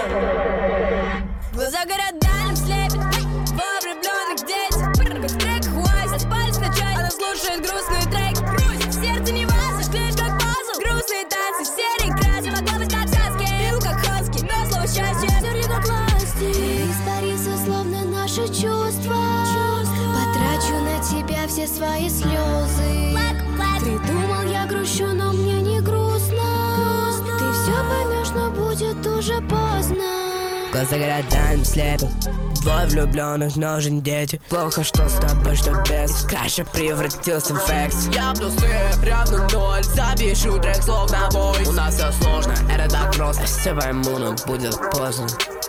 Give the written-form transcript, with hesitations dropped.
Глаза горят, дальним слепят. Два влюбленных дети. Как в треках Wise, отпались в начале. Она слушает грустные треки. Сердце не ваза, склеишь как пазл. Грустные танцы, серые краски. Могла быть как сказки, пил как хаски. Но слово счастье стерли как ласти. Ты испарился, словно наши чувства. Потрачу на тебя все свои слезы. Ты думал, я грущу, но мне не грустно. Ты все поймешь, но будет уже поздно. Глаза горят, дальним слепят. Двое влюбленных, но жизнь дети. Плохо, что с тобой, что без. Краше превратился в фекс. Я плюс ты равно ноль. Запишу трек слов на бой. У нас все сложно, это так просто. Все пойму, но будет поздно.